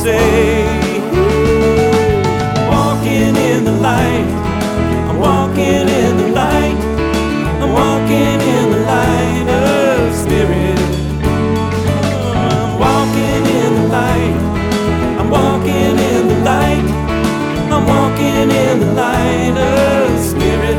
say, walking in the light. I'm walking in the light. I'm walking in the light of Spirit. I'm walking in the light. I'm walking in the light. I'm walking in the light of Spirit.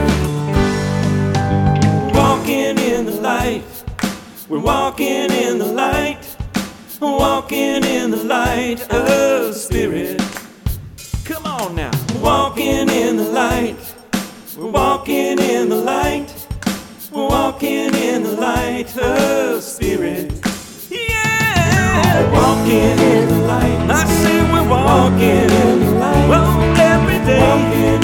Walking in the light. We're walking in the light. Walking in the light of Spirit. Come on now. Walking in the light. We're walking in the light. We're walking in the light of Spirit. Yeah. Walking in the light. I say we're walking in the light. Well, every day.